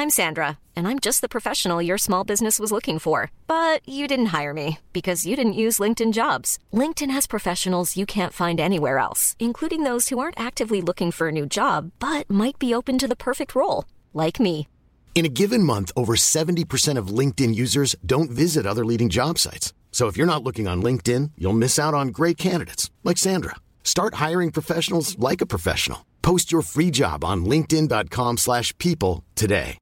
I'm Sandra, and I'm just the professional your small business was looking for. But you didn't hire me because you didn't use LinkedIn Jobs. LinkedIn has professionals you can't find anywhere else, including those who aren't actively looking for a new job, but might be open to the perfect role, like me. In a given month, over 70% of LinkedIn users don't visit other leading job sites. So if you're not looking on LinkedIn, you'll miss out on great candidates like Sandra. Start hiring professionals like a professional. Post your free job on linkedin.com/people today.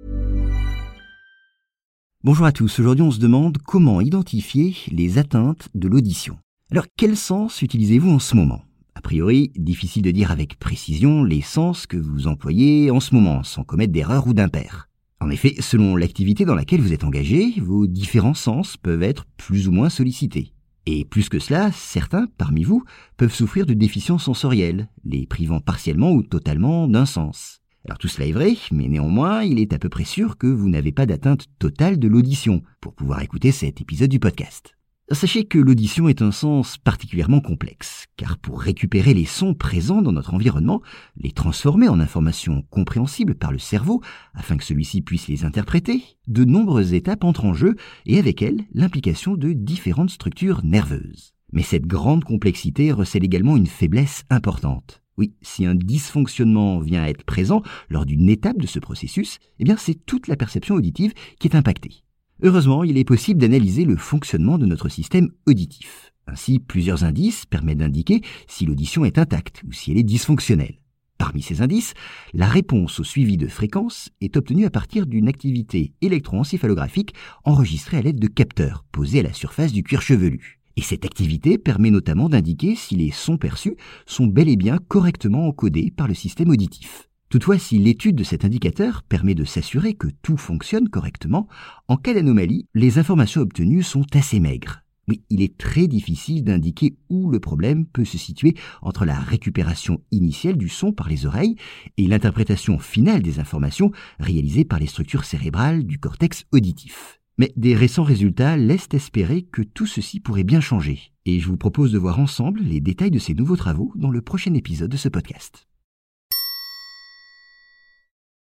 Bonjour à tous, aujourd'hui on se demande comment identifier les atteintes de l'audition. Alors quel sens utilisez-vous en ce moment ? A priori, difficile de dire avec précision les sens que vous employez en ce moment, sans commettre d'erreur ou d'impair. En effet, selon l'activité dans laquelle vous êtes engagé, vos différents sens peuvent être plus ou moins sollicités. Et plus que cela, certains, parmi vous, peuvent souffrir de déficiences sensorielles, les privant partiellement ou totalement d'un sens. Alors tout cela est vrai, mais néanmoins, il est à peu près sûr que vous n'avez pas d'atteinte totale de l'audition pour pouvoir écouter cet épisode du podcast. Sachez que l'audition est un sens particulièrement complexe, car pour récupérer les sons présents dans notre environnement, les transformer en informations compréhensibles par le cerveau, afin que celui-ci puisse les interpréter, de nombreuses étapes entrent en jeu, et avec elles, l'implication de différentes structures nerveuses. Mais cette grande complexité recèle également une faiblesse importante. Oui, si un dysfonctionnement vient à être présent lors d'une étape de ce processus, eh bien c'est toute la perception auditive qui est impactée. Heureusement, il est possible d'analyser le fonctionnement de notre système auditif. Ainsi, plusieurs indices permettent d'indiquer si l'audition est intacte ou si elle est dysfonctionnelle. Parmi ces indices, la réponse au suivi de fréquence est obtenue à partir d'une activité électroencéphalographique enregistrée à l'aide de capteurs posés à la surface du cuir chevelu. Et cette activité permet notamment d'indiquer si les sons perçus sont bel et bien correctement encodés par le système auditif. Toutefois, si l'étude de cet indicateur permet de s'assurer que tout fonctionne correctement, en cas d'anomalie, les informations obtenues sont assez maigres. Oui, il est très difficile d'indiquer où le problème peut se situer entre la récupération initiale du son par les oreilles et l'interprétation finale des informations réalisées par les structures cérébrales du cortex auditif. Mais des récents résultats laissent espérer que tout ceci pourrait bien changer. Et je vous propose de voir ensemble les détails de ces nouveaux travaux dans le prochain épisode de ce podcast.